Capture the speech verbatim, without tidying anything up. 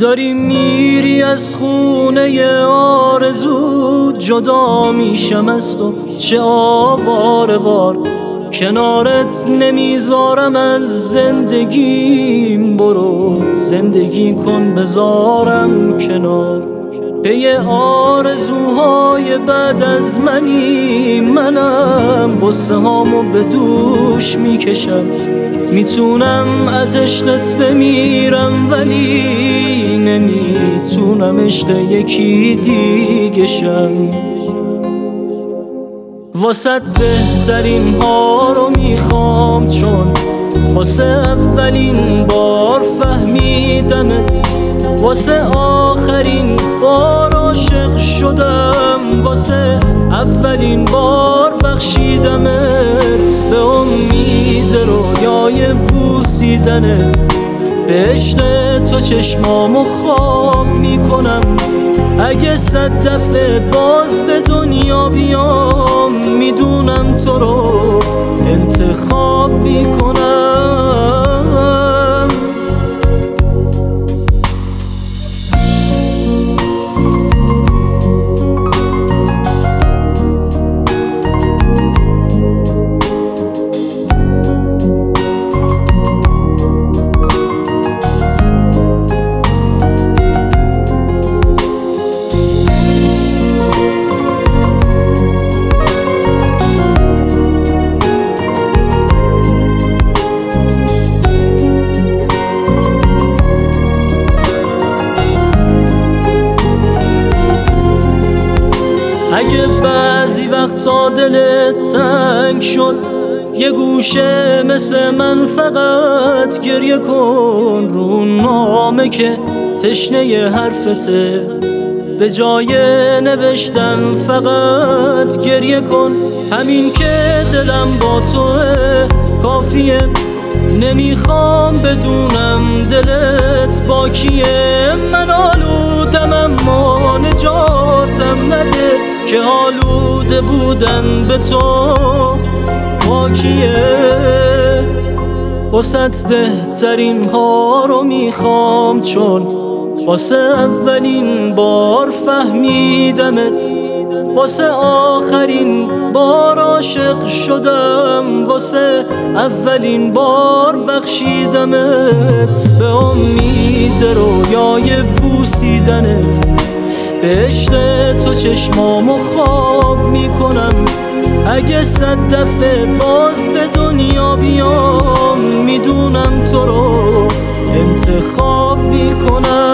داری میری از خونه آرزو، جدا میشم از تو چه آواره وار، کنارت نمیذارم از زندگیم، برو زندگی کن بذارم کنار. پی آرزوهای بعد از منی، منم غصه هامو به دوش میکشم، میتونم از عشقت بمیرم ولی نمیتونم عشق یکی دیگه شم. واسط بهترین ها رو میخوام، چون واسه اولین بار فهمیدمت، واسه آخرین بار عاشق شدم، واسه اولین بار بخشیدمت، به امید رویای بوسیدنت، به عشق تو چشمامو خواب میکنم. اگه صد دفعه باز به دنیا بیام، میدونم تو رو انتخاب میکنم. اگه بعضی وقتا دلت تنگ شد، یه گوشه مثل من فقط گریه کن، رو نامه که تشنه حرفته، به جای نوشتن فقط گریه کن. همین که دلم با توه کافیه، نمیخوام بدونم دلت با کیه. من آلودم اما نجاتم نده، که آلوده بودن به تو با کیه. واسط بهترین ها رو میخوام، چون واسه اولین بار فهمیدمت، واسه آخرین بار عاشق شدم، واسه اولین بار بخشیدمت، به امید رویای بوسیدنت، به عشق تو چشمامو خواب میکنم. اگه صد دفعه باز به دنیا بیام، میدونم تو رو انتخاب میکنم.